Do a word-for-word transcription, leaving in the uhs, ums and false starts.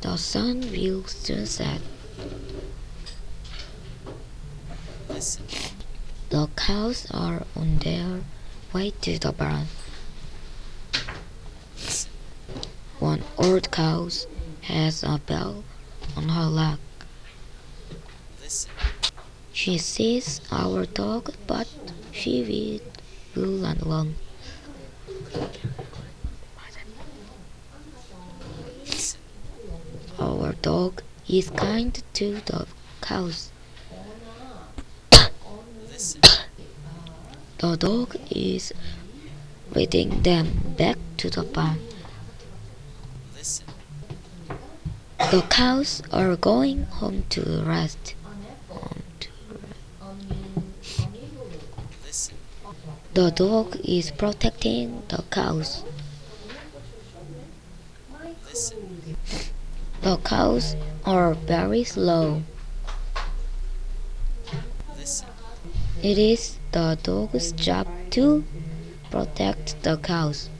The sun will soon set. The cows are on their way to the barn. One old cow has a bell on her leg. She sees our dog, but she will run along. Our dog is kind to the cows. The dog is leading them back to the barn. The cows are going home to rest. Home to rest. The dog is protecting the cows. The cows are very slow. It is the dog's job to protect the cows.